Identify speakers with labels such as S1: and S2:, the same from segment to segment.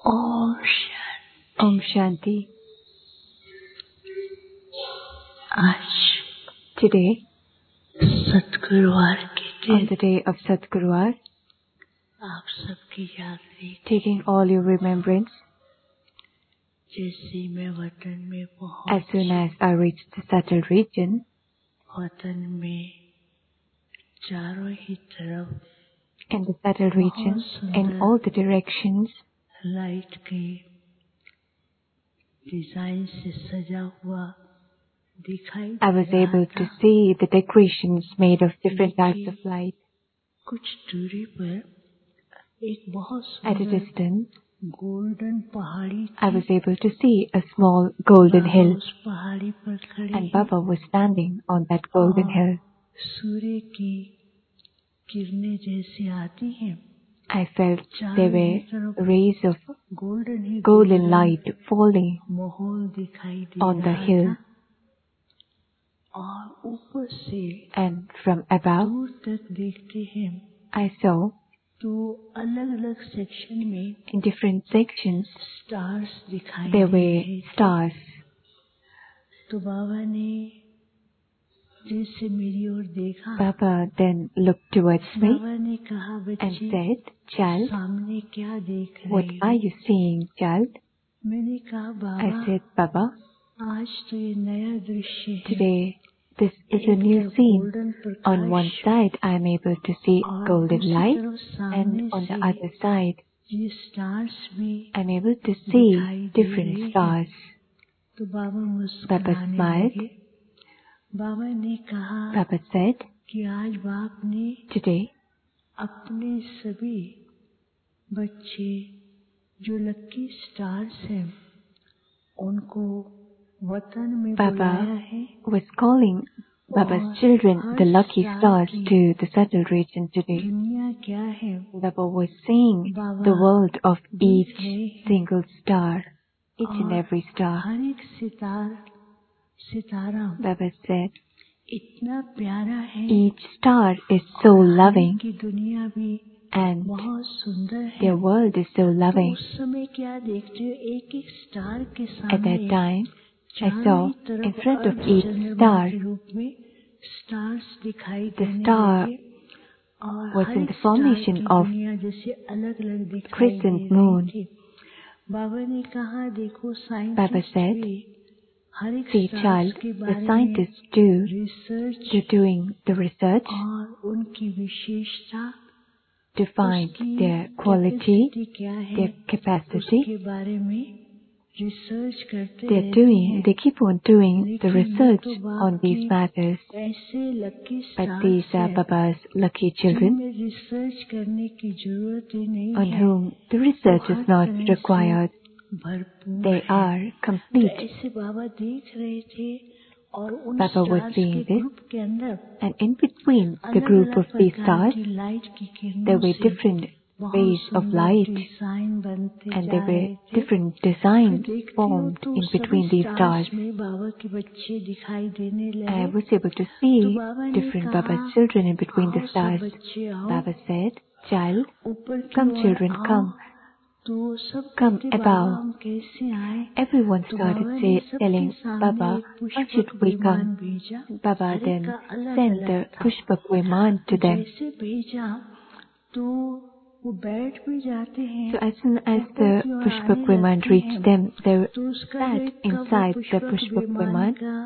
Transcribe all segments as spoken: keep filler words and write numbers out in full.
S1: Om Shanti. Om Shanti. आज
S2: Today,
S1: सतगुरुवार के
S2: on
S1: दिन
S2: the day of Satguruvar,
S1: आप सबकी याद रही
S2: taking all your remembrance,
S1: जैसे मैं वतन में
S2: as soon
S1: पहुंची,
S2: as I reached the subtle region,
S1: वतन में चारों ही तरफ
S2: in the subtle region, in
S1: सुंदर
S2: all the directions,
S1: लाइट के डिजाइन से सजा हुआ दिखाई
S2: I
S1: दे
S2: was
S1: रहा
S2: able to
S1: था।
S2: see the decorations made of different types of light.
S1: कुछ दूरी पर एक बहुत
S2: At a
S1: सुंदर
S2: distance,
S1: गोल्डन पहाड़ी
S2: I
S1: थी।
S2: was able to see a small golden
S1: बाबा
S2: hill,
S1: उस पहाड़ी पर खड़े
S2: and
S1: हैं
S2: Baba was standing on that golden
S1: और
S2: hill.
S1: सूर्य की किरणें जैसे आती हैं,
S2: I felt there
S1: चारों ही
S2: were
S1: तरफ
S2: rays of
S1: गोल्डन ही
S2: golden light falling
S1: माहौल दिखाई दे
S2: on the
S1: रहा
S2: hill,
S1: था और ऊपर से
S2: and from above
S1: दूर तक देखते हैं
S2: I saw
S1: तो अलग अलग सेक्शन में
S2: in different sections
S1: स्टार्स दिखाई
S2: there
S1: दे
S2: were
S1: रहे थे।
S2: stars.
S1: तो बाबा ने जैसे मेरी ओर देखा,
S2: Baba then looked towards me
S1: बाबा ने कहा,
S2: and
S1: बच्चे
S2: said, "Child,
S1: सामने क्या देख
S2: what
S1: रहे
S2: are
S1: हो?
S2: you seeing, child?"
S1: मैंने कहा,
S2: I
S1: बाबा
S2: said, "Baba,
S1: आज तो ये नया दृश्य है।
S2: today this is a
S1: एक
S2: new
S1: तरफ
S2: scene.
S1: गोल्डन
S2: On one
S1: प्रकाश
S2: side I am able to see
S1: और
S2: golden
S1: दूसरी
S2: light,
S1: तरफ सामने
S2: and on the
S1: से
S2: other side
S1: ये स्टार्स भी
S2: I am able to see
S1: दिखाई दे
S2: different
S1: रहे हैं।
S2: stars."
S1: तो बाबा
S2: Baba
S1: मुस्कुराने
S2: smiled.
S1: लगे। बाबा ने कहा
S2: Baba said,
S1: कि आज बाप ने
S2: "Today
S1: अपने सभी बच्चे जो लकी स्टार्स हैं उनको वतन में बुलाया
S2: Baba
S1: है
S2: was calling Baba's
S1: और
S2: children,
S1: हर
S2: the lucky
S1: स्टार
S2: stars,
S1: की
S2: to the subtle region today."
S1: दुनिया क्या है
S2: Baba was seeing
S1: Baba
S2: the world of
S1: देख
S2: each
S1: रहे हैं
S2: single star, each and
S1: और
S2: every star.
S1: हर एक सितार सितारा
S2: Baba said,
S1: इतना प्यारा है,
S2: each star is so
S1: और हर
S2: loving
S1: एक की दुनिया भी
S2: and
S1: बहुत सुंदर है।
S2: their world is so
S1: तो
S2: loving.
S1: उस समय क्या देखते हो, एक एक स्टार के
S2: At
S1: सामने
S2: that time, I
S1: चारों
S2: saw
S1: ही तरफ
S2: in front of
S1: अर्ध
S2: each
S1: चंद्रमा
S2: star,
S1: के रूप में स्टार्स दिखाई
S2: the
S1: देने
S2: star
S1: लगे और
S2: was
S1: हर
S2: in
S1: एक
S2: the
S1: स्टार
S2: formation
S1: की
S2: of
S1: दुनिया जैसे अलग अलग दिखाई दे
S2: crescent
S1: रही
S2: moon.
S1: थी। बाबा ने कहा, देखो
S2: Baba
S1: साइंटिस्ट
S2: said,
S1: भी हर एक
S2: "See,
S1: स्टार्स
S2: child,
S1: के
S2: the
S1: बारे में
S2: scientists too,
S1: research
S2: they're doing the research
S1: और उनकी विशेषता,
S2: to find
S1: उसकी
S2: their quality,
S1: कैपेसिटी क्या है,
S2: their capacity.
S1: उसके बारे में रिसर्च करते
S2: They're
S1: रहते
S2: doing,
S1: हैं।
S2: they keep on doing the
S1: लेकिन ये
S2: research
S1: तो
S2: on
S1: बाप
S2: these
S1: की
S2: matters."
S1: ऐसे lucky
S2: But
S1: stars
S2: these are
S1: हैं
S2: Baba's lucky children
S1: जिनमें रिसर्च करने की जरूरत ही नहीं
S2: on
S1: है,
S2: whom the research
S1: वो
S2: is
S1: हर
S2: not
S1: तरह
S2: required.
S1: से भरपूर
S2: They
S1: हैं।
S2: are
S1: तो
S2: complete.
S1: ऐसे बाबा देख रहे थे और उन
S2: Baba was
S1: स्टार्स
S2: seeing
S1: के
S2: this,
S1: ग्रुप के अंदर
S2: and in between the
S1: अलग
S2: group
S1: अलग
S2: of these
S1: प्रकार
S2: stars,
S1: की लाइट की
S2: there
S1: किरणों
S2: were
S1: से
S2: different
S1: बहुत
S2: rays of
S1: सुंदर
S2: light,
S1: डिजाइन बनते
S2: and
S1: जा
S2: there
S1: रहे
S2: were
S1: थे।
S2: different
S1: फिर
S2: designs
S1: देखती हूँ
S2: formed
S1: तो
S2: in
S1: सभी
S2: between these
S1: स्टार्स
S2: stars.
S1: में बाबा के बच्चे दिखाई देने
S2: I
S1: लगे।
S2: was able to
S1: तो
S2: see
S1: बाबा ने
S2: different
S1: कहा,
S2: Baba's children in between the
S1: आओ सब
S2: stars.
S1: बच्चे आओ,
S2: Baba said, "Child,
S1: ऊपर की
S2: come
S1: ओर
S2: children,
S1: आओ।
S2: come."
S1: तो सब
S2: Come
S1: कहते, बाबा
S2: above.
S1: हम कैसे आए?
S2: Everyone
S1: तो
S2: started
S1: बाबा
S2: say,
S1: ने सबके
S2: telling
S1: सामने
S2: Baba,
S1: एक
S2: how should
S1: पुष्पक
S2: we
S1: विमान
S2: come?
S1: भेजा।
S2: Baba
S1: हर एक
S2: then
S1: का अलग
S2: sent
S1: अलग
S2: the
S1: था।
S2: Pushpak Viman to them.
S1: जैसे भेजा तो वो बैठ भी जाते हैं,
S2: So as soon as
S1: ऊपर
S2: the
S1: की ओर
S2: Pushpak
S1: आने
S2: Viman
S1: लगते
S2: reached
S1: हैं,
S2: them, they
S1: तो उसका जो
S2: sat
S1: एक का वो
S2: inside the
S1: Pushpak
S2: Pushpak
S1: Viman
S2: Viman.
S1: का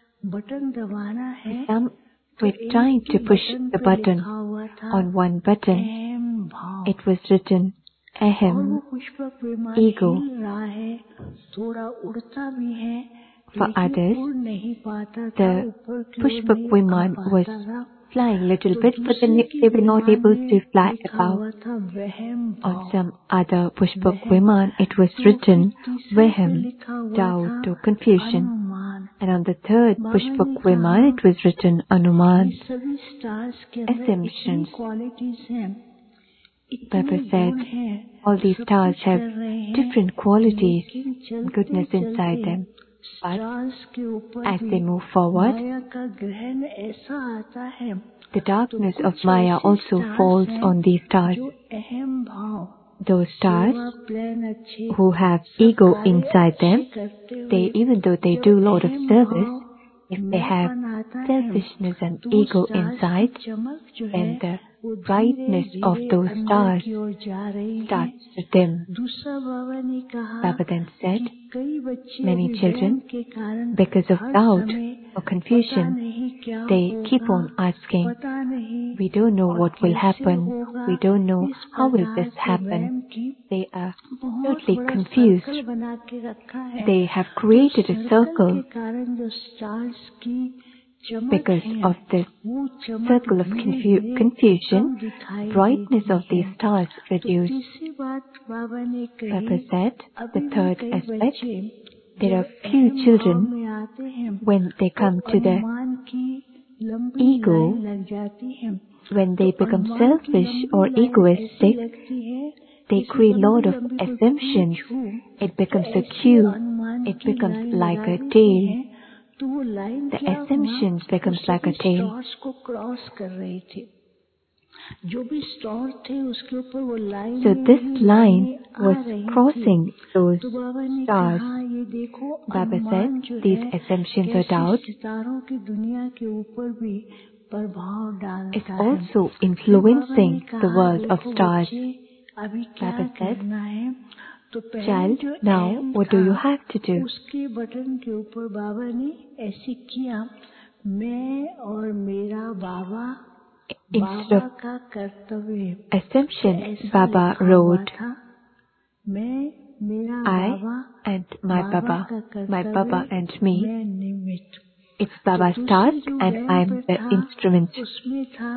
S1: बटन दबाना है,
S2: Some
S1: तो
S2: were
S1: एक
S2: trying
S1: के
S2: to push
S1: बटन
S2: the
S1: पे
S2: button
S1: लिखा हुआ था
S2: on one button.
S1: अहम भाव।
S2: It was written,
S1: और वो
S2: Ahem,
S1: पुष्पक विमान
S2: ego.
S1: हिल रहा है, थोड़ा उड़ता भी है,
S2: For
S1: लेकिन
S2: others,
S1: उड़ नहीं पाता था,
S2: the
S1: ऊपर की ओर
S2: Pushpak
S1: नहीं आ
S2: Viman was
S1: पाता था।
S2: flying a little
S1: तो
S2: bit, but then
S1: दूसरे के
S2: they were not
S1: विमान
S2: able
S1: में
S2: to fly
S1: लिखा
S2: above.
S1: हुआ था वहम
S2: On
S1: भाव।
S2: some other Pushpak
S1: वहम।
S2: Viman, it was
S1: तो
S2: written
S1: फिर तीसरे पे
S2: Vahem,
S1: लिखा हुआ
S2: doubt
S1: था
S2: or confusion.
S1: अनुमान।
S2: And on the third
S1: Baba
S2: Pushpak
S1: ने
S2: Viman,
S1: कहा,
S2: it was written
S1: ये
S2: Anuman.
S1: सभी स्टार्स के अंदर इतनी
S2: Assumptions.
S1: क्वालिटीज हैं, इतने
S2: Baba
S1: गुण
S2: said,
S1: हैं,
S2: all these
S1: सब
S2: stars
S1: कुछ
S2: have
S1: कर रहे हैं,
S2: different qualities
S1: लेकिन
S2: and
S1: चलते
S2: goodness inside
S1: चलते
S2: them. But
S1: स्टार्स के ऊपर
S2: as
S1: भी
S2: they move forward,
S1: माया का ग्रहण ऐसा आता है,
S2: the
S1: तो
S2: darkness of
S1: कुछ
S2: Maya
S1: ऐसे
S2: also
S1: स्टार्स
S2: falls
S1: हैं
S2: on these stars.
S1: जो अहम भाव
S2: those stars
S1: सेवा प्लान अच्छे
S2: who have
S1: सब
S2: ego
S1: कार्य
S2: inside
S1: अच्छे
S2: them,
S1: करते हुए
S2: they, even though they
S1: जब
S2: do lot of
S1: अहम
S2: service,
S1: भाव
S2: if they have
S1: मैंपन आता है
S2: selfishness and
S1: तो वो
S2: ego
S1: स्टार्स की
S2: inside,
S1: चमक जो है
S2: then the
S1: वो धीरे
S2: brightness of
S1: धीरे
S2: those
S1: अंदर
S2: stars
S1: की ओर जा रही है।
S2: starts to dim.
S1: दूसरा बाबा ने कहा
S2: Baba then said,
S1: कि कई बच्चे
S2: many
S1: अभी
S2: children,
S1: वहम के कारण
S2: because of
S1: हर
S2: doubt
S1: समय
S2: or
S1: पता
S2: confusion,
S1: नहीं क्या
S2: they keep
S1: होगा,
S2: on asking,
S1: पता नहीं
S2: we don't know
S1: और
S2: what will
S1: कैसे
S2: happen,
S1: होगा।
S2: we don't know
S1: इस
S2: how will
S1: प्रकार
S2: this
S1: से
S2: happen.
S1: वहम की
S2: They are
S1: बहुत
S2: totally
S1: बड़ा
S2: confused.
S1: सर्कल बना के रखा है।
S2: They have
S1: तो
S2: created a
S1: सर्कल के
S2: circle
S1: कारण जो स्टार्स की चमक
S2: because
S1: है
S2: of this
S1: वो चमक
S2: circle of
S1: धीरे
S2: confu-
S1: धीरे
S2: confusion.
S1: कम दिखाई
S2: Brightness
S1: देती
S2: of these
S1: है।
S2: stars
S1: तो
S2: reduce.
S1: तीसरी बात बाबा ने
S2: Baba
S1: कही,
S2: said,
S1: अभी
S2: the
S1: भी
S2: third
S1: कई
S2: aspect,
S1: बच्चे
S2: there are
S1: जब
S2: few
S1: अहम भाव
S2: children,
S1: में आते हैं
S2: when they
S1: तो
S2: come to the
S1: अनुमान की लंबी
S2: ego,
S1: लाइन लग जाती है।
S2: when they
S1: तो
S2: become
S1: अनुमान की
S2: selfish
S1: लंबी
S2: or
S1: लाइन ऐसी
S2: egoistic,
S1: लगती है
S2: they
S1: जैसे
S2: create
S1: लंबी
S2: lot of
S1: लंबी कोई
S2: assumptions.
S1: पूंछ हो
S2: It becomes
S1: तो
S2: a
S1: ऐसी
S2: queue.
S1: अनुमान
S2: It
S1: की
S2: becomes
S1: लाइन
S2: like
S1: लगा
S2: a
S1: देते
S2: tail.
S1: हैं तो वो लाइन
S2: The
S1: क्या हुआ,
S2: assumptions
S1: वो
S2: becomes like
S1: सभी
S2: a tail.
S1: स्टार्स को क्रॉस कर रही थी। जो भी स्टार थे उसके ऊपर वो लाइन
S2: So
S1: में
S2: this
S1: ही
S2: line
S1: लाइनें आ
S2: was
S1: रही थी।
S2: crossing those
S1: तो बाबा ने
S2: stars.
S1: कहा ये देखो
S2: Baba said,
S1: अनुमान जो
S2: these
S1: है
S2: assumptions or
S1: कैसे
S2: doubts
S1: सितारों की दुनिया के ऊपर भी प्रभाव
S2: is
S1: डालता है।
S2: also
S1: फिर बाबा ने
S2: influencing the
S1: कहा
S2: world of
S1: देखो
S2: stars.
S1: बच्चे अभी क्या
S2: Baba said,
S1: करना है, तो पहले
S2: child,
S1: जो
S2: now
S1: अहम
S2: what do you
S1: था
S2: have to do?
S1: उसके बटन के ऊपर बाबा ने ऐसे किया, मैं और मेरा बाबा
S2: Instead
S1: बाबा
S2: of
S1: का कर्तव्य
S2: assumption,
S1: ऐसा
S2: Baba
S1: लिखा हुआ
S2: wrote,
S1: था, मैं मेरा
S2: I
S1: Baba
S2: and my
S1: Baba
S2: Baba,
S1: का
S2: my
S1: कर्तव्य
S2: Baba and me.
S1: मैं निमित्त।
S2: It's
S1: तो
S2: Baba's
S1: दूसरे
S2: task
S1: जो
S2: and
S1: वहम
S2: I'm
S1: पे
S2: the
S1: था
S2: instrument.
S1: उसमें था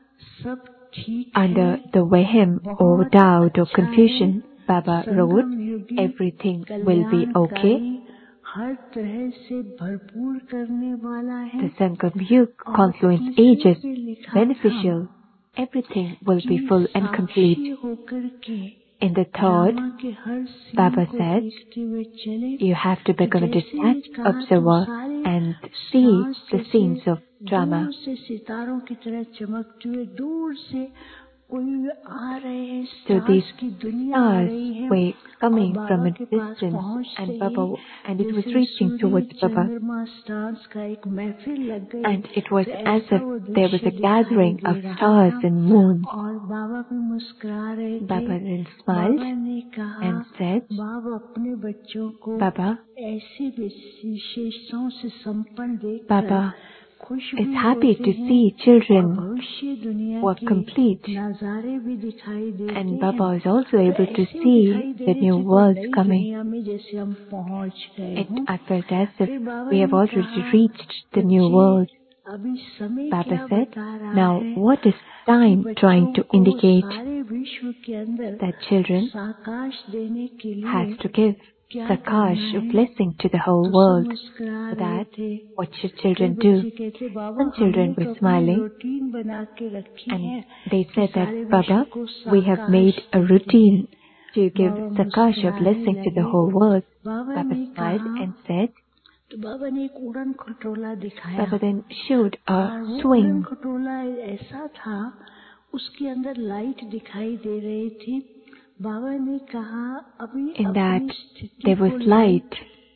S1: सब ठीक
S2: Under
S1: है,
S2: the wahem or
S1: बहुत
S2: doubt or
S1: अच्छा है,
S2: confusion, Baba wrote,
S1: Sangam युगी
S2: everything will be okay.
S1: कल्याणकारी हर तरह से भरपूर करने वाला है।
S2: The Sangam Yug,
S1: और
S2: confluence
S1: तीसरे
S2: ages,
S1: पे लिखा
S2: beneficial.
S1: था
S2: Everything will
S1: कि
S2: be full and
S1: Sakshi
S2: complete.
S1: होकर के
S2: In the third,
S1: ड्रामा के हर सीन
S2: Baba
S1: को
S2: said,
S1: देखते हुए चले।
S2: you have to become a
S1: जैसे
S2: detached
S1: कहा तो
S2: observer
S1: सारे
S2: and see
S1: स्टार्स
S2: the
S1: जैसे
S2: scenes of drama.
S1: दूर से सितारों की तरह चमकते हुए दूर से कोई आ रहे हैं,
S2: So these
S1: स्टार्स की दुनिया आ
S2: stars
S1: रही है
S2: were
S1: और
S2: coming from
S1: बाबा
S2: a
S1: के पास
S2: distance
S1: पहुंचते
S2: and
S1: ही
S2: Baba, and it was
S1: जैसे
S2: reaching
S1: सूर्य
S2: towards Baba.
S1: चंद्रमा स्टार्स का एक महफिल लग गई,
S2: And it was
S1: तो
S2: as
S1: ऐसा
S2: if
S1: वो
S2: there was
S1: दृश्य
S2: a
S1: दिखाई
S2: gathering
S1: दे
S2: of
S1: रहा
S2: stars
S1: था।
S2: and moons.
S1: और बाबा भी मुस्कुरा रहे थे।
S2: Baba then smiled
S1: बाबा ने कहा
S2: and said,
S1: बाबा अपने बच्चों को
S2: Baba,
S1: ऐसी विशेषताओं से संपन्न देखकर
S2: Baba
S1: खुश
S2: is
S1: भी
S2: happy
S1: होते
S2: to
S1: हैं
S2: see
S1: और
S2: children
S1: भविष्य दुनिया
S2: who are
S1: के
S2: complete.
S1: नजारे भी दिखाई देते
S2: And
S1: हैं।
S2: Baba is also
S1: तो
S2: able to
S1: ऐसे वो
S2: see
S1: दिखाई दे
S2: the
S1: रहे
S2: new
S1: थे कोई
S2: world
S1: नई
S2: coming.
S1: दुनिया में जैसे हम पहुंच गए
S2: It,
S1: हों।
S2: I felt as if
S1: फिर बाबा
S2: we have
S1: ने
S2: already
S1: कहा
S2: reached the new
S1: बच्चे
S2: world.
S1: अभी समय
S2: Baba
S1: क्या
S2: said,
S1: बता रहा
S2: now
S1: है
S2: what is
S1: कि
S2: time trying
S1: बच्चों
S2: to
S1: को
S2: indicate?
S1: सारे विश्व के अंदर
S2: That children
S1: साकाश देने के लिए
S2: has to give
S1: क्या
S2: Sakash,
S1: करना
S2: a
S1: है।
S2: blessing to the whole
S1: तो सब
S2: world.
S1: मुस्कुरा
S2: For
S1: रहे
S2: that,
S1: थे।
S2: what should
S1: कई
S2: children
S1: बच्चे
S2: do?
S1: कहते बाबा
S2: Some children
S1: हमने तो
S2: were
S1: अपनी
S2: smiling
S1: रूटीन बना के रखी है
S2: and they
S1: कि
S2: said that,
S1: सारे विश्व
S2: Baba,
S1: को
S2: we have
S1: साकाश
S2: made a
S1: देते हैं।
S2: routine to give
S1: Baba
S2: Sakash, a
S1: मुस्कुराने
S2: blessing to the
S1: लगे।
S2: whole world.
S1: बाबा
S2: Baba
S1: ने
S2: smiled
S1: कहा,
S2: and said,
S1: तो बाबा ने एक उड़न खटोला दिखाया
S2: Baba then showed
S1: और
S2: a
S1: वो उड़न
S2: swing.
S1: खटोला ऐसा था उसके अंदर लाइट दिखाई दे रही थी। बाबा ने कहा अभी
S2: In that
S1: अपनी स्थिति
S2: there
S1: को
S2: was light.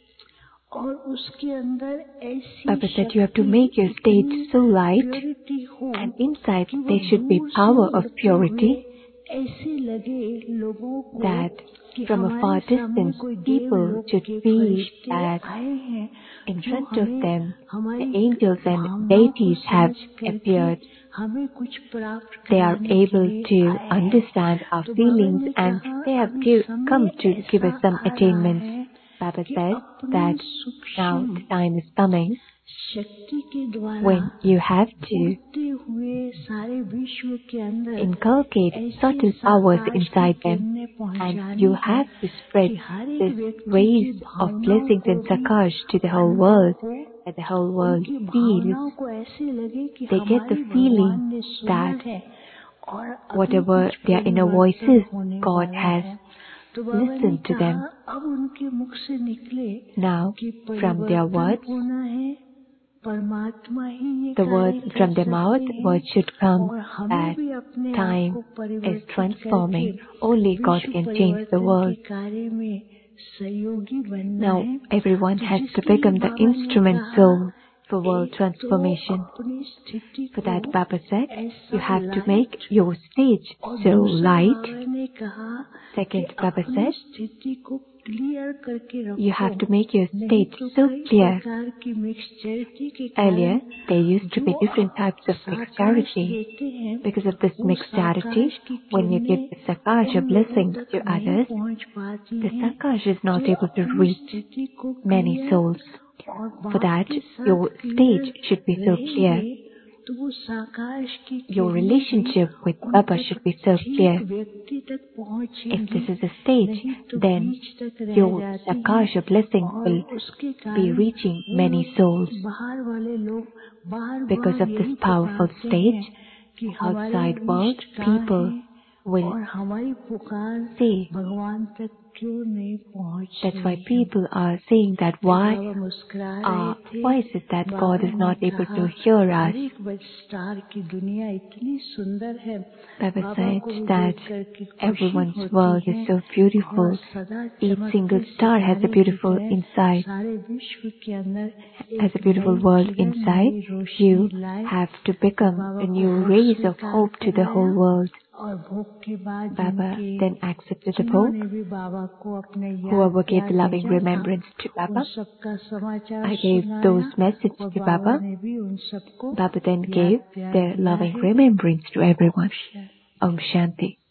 S1: और उसके अंदर ऐसी
S2: Baba said you have to
S1: शक्ति
S2: make your state
S1: इतनी
S2: so light,
S1: प्योरिटी हो
S2: and inside
S1: कि वो
S2: there should be
S1: दूर से
S2: power of
S1: उड़ते
S2: purity,
S1: हुए ऐसे लगे लोगों को
S2: that
S1: कि
S2: from a
S1: हमारे
S2: far
S1: सामने
S2: distance
S1: कोई देव
S2: people
S1: लोक
S2: should
S1: के
S2: feel
S1: फरिश्ते
S2: that
S1: आए हैं
S2: in
S1: जो
S2: front of
S1: हमें
S2: them
S1: हमारी
S2: the angels and
S1: भावनाओं को
S2: deities have
S1: समझ करके
S2: appeared.
S1: हमें कुछ प्राप्त
S2: They are
S1: कराने के
S2: able
S1: लिए
S2: to
S1: आए हैं।
S2: understand our
S1: तो बाबा
S2: feelings
S1: ने
S2: and
S1: कहा
S2: they have
S1: अभी
S2: give,
S1: समय
S2: come to give
S1: ऐसा
S2: us some
S1: आ रहा
S2: attainments.
S1: है
S2: Baba
S1: कि
S2: said
S1: अपनी
S2: that now
S1: सूक्ष्म
S2: the time is coming
S1: शक्ति के द्वारा
S2: when you have to
S1: उड़ते हुए सारे विश्व के अंदर
S2: inculcate
S1: ऐसी
S2: subtle powers
S1: साकाश की
S2: inside them,
S1: किरणें
S2: and
S1: पहुंचानी
S2: you
S1: है
S2: have to spread
S1: कि हर एक
S2: this
S1: व्यक्ति की
S2: rays of
S1: भावनाओं
S2: blessings
S1: को
S2: and
S1: भी
S2: sakash to the whole
S1: अनुभव
S2: world,
S1: हो,
S2: that the whole world
S1: उनकी
S2: feels,
S1: भावनाओं को ऐसे लगे कि
S2: they get the
S1: हमारी
S2: feeling
S1: भगवान ने सुना
S2: that
S1: है और अभी
S2: whatever
S1: कुछ
S2: their inner
S1: परिवर्तन
S2: voices,
S1: होने
S2: God
S1: वाला
S2: has
S1: है। तो बाबा ने
S2: listened to
S1: कहा
S2: them.
S1: अब उनके मुख से निकले
S2: Now,
S1: कि
S2: from their
S1: परिवर्तन
S2: words,
S1: होना है, परमात्मा ही ये
S2: the
S1: कार्य
S2: words
S1: कर
S2: from their
S1: सकते
S2: mouth,
S1: हैं
S2: words should come
S1: और हमें
S2: that
S1: भी अपने आप
S2: time
S1: को
S2: is
S1: परिवर्तित
S2: transforming.
S1: करके
S2: Only God
S1: विश्व
S2: can change the
S1: परिवर्तन के
S2: world.
S1: कार्य में सहयोगी बनना
S2: Now
S1: है।
S2: everyone
S1: तो
S2: has to
S1: जिसके लिए
S2: become the
S1: बाबा ने
S2: instrument
S1: कहा
S2: soul for world
S1: एक तो
S2: transformation.
S1: अपनी स्थिति
S2: For
S1: को
S2: that, Baba said, you
S1: ऐसा
S2: have to
S1: light
S2: make your stage
S1: और
S2: so
S1: दूसरा
S2: light.
S1: बाबा ने कहा कि
S2: Second, Baba
S1: अपनी
S2: said,
S1: स्थिति को क्लियर करके रखो,
S2: you have to make your
S1: नहीं
S2: stage
S1: तो
S2: so
S1: कई
S2: clear.
S1: प्रकार की मिक्सचरिटी के
S2: Earlier,
S1: कारण
S2: there used to be
S1: जो
S2: different
S1: आप
S2: types of
S1: साकाश
S2: mixturity.
S1: देते हैं
S2: Because of this
S1: वो
S2: mixturity,
S1: साकाश की
S2: when you give
S1: किरणें
S2: the Sakash
S1: उन
S2: a
S1: लोगों
S2: blessing
S1: तक
S2: to
S1: नहीं
S2: others,
S1: पहुंच पाती
S2: the
S1: हैं
S2: Sakash is not
S1: जो
S2: able to
S1: अपनी
S2: reach
S1: स्थिति को
S2: many
S1: क्लियर
S2: souls.
S1: और
S2: For
S1: बाप
S2: that,
S1: के साथ
S2: your
S1: clear
S2: stage should be so clear.
S1: रहेंगे तो वो साकाश की
S2: Your
S1: किरणें भी
S2: relationship with
S1: उन
S2: Baba
S1: तक
S2: should be so
S1: ठीक
S2: clear.
S1: व्यक्ति तक
S2: If
S1: पहुंचेंगी,
S2: this is a stage,
S1: नहीं तो
S2: then
S1: बीच तक रह
S2: your
S1: जाती हैं
S2: Sakash blessing
S1: और
S2: will
S1: उसके
S2: be
S1: कारण
S2: reaching
S1: वो
S2: many
S1: लोग
S2: souls.
S1: बाहर वाले लोग बार
S2: Because
S1: बार
S2: of
S1: यही
S2: this powerful
S1: पुकारते
S2: stage,
S1: हैं कि हमारे
S2: outside world,
S1: इष्ट कहाँ
S2: people
S1: हैं
S2: will
S1: और हमारी पुकार
S2: say.
S1: भगवान तक क्यों नहीं पहुंच
S2: That's why
S1: रही है।
S2: people are saying that
S1: तो
S2: why
S1: बाबा मुस्कुरा रहे
S2: uh,
S1: थे।
S2: why is it that
S1: Baba
S2: God is
S1: ने
S2: not able
S1: कहा
S2: to hear us?
S1: हर एक स्टार की दुनिया इतनी सुंदर है,
S2: Baba
S1: बाबा
S2: said
S1: को भी
S2: that
S1: देख करके खुशी
S2: everyone's
S1: होती
S2: world is
S1: है
S2: so
S1: और
S2: beautiful.
S1: सदा
S2: Each
S1: चमकते
S2: single star has a
S1: सितारे की
S2: beautiful
S1: तरह
S2: inside.
S1: सारे विश्व के अंदर
S2: Has a
S1: एक
S2: beautiful
S1: नई
S2: world
S1: Kiran,
S2: inside.
S1: Nai Roshni
S2: You
S1: लाए।
S2: have to become
S1: Baba
S2: the
S1: को
S2: new
S1: भोग
S2: rays of
S1: स्वीकार
S2: hope to the whole
S1: कराया
S2: world.
S1: और भोग के बाद
S2: Baba
S1: जिनके
S2: then accepted the
S1: जिन्होंने
S2: Pope.
S1: भी बाबा को अपने याद
S2: Whoever gave
S1: प्यार
S2: the loving
S1: भेजा था
S2: remembrance to
S1: उन
S2: Baba,
S1: सबका समाचार
S2: I gave those
S1: सुनाया
S2: messages
S1: और
S2: to
S1: बाबा
S2: Baba.
S1: ने भी उन सबको
S2: Baba then
S1: याद
S2: gave
S1: प्यार
S2: their
S1: दिया
S2: loving
S1: है।
S2: remembrance to everyone.
S1: Shanti.
S2: Om Shanti.